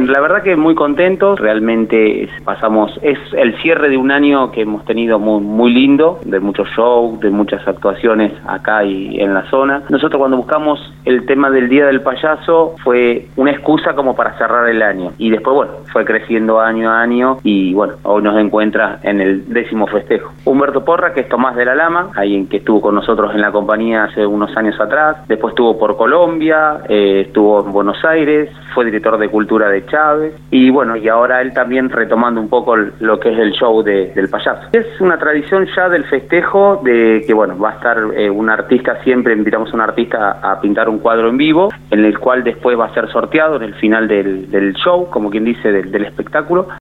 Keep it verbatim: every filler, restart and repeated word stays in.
la verdad que muy contentos, realmente pasamos, es el cierre de un año que hemos tenido muy, muy lindo, de muchos shows, de muchas actuaciones acá y en la zona. Nosotros cuando buscamos el tema del Día del Payaso fue una excusa como para cerrar el año, y después bueno, fue creciendo año a año, y bueno, hoy nos encuentra en el décimo festejo. Humberto Porra, que es Tomás de la Lama, alguien que estuvo con nosotros en la compañía hace unos años atrás, después estuvo por Colombia, eh, estuvo en Buenos Aires, fue director de cultura de Chávez, y bueno, y ahora él también retomando un poco lo que es el show de, del payaso. Es una tradición ya del festejo, de que bueno, va a estar eh, un artista, siempre invitamos a un artista a, a pintar un cuadro en vivo, en el cual después va a ser sorteado en el final del, del show, como quien dice, del, del espectáculo,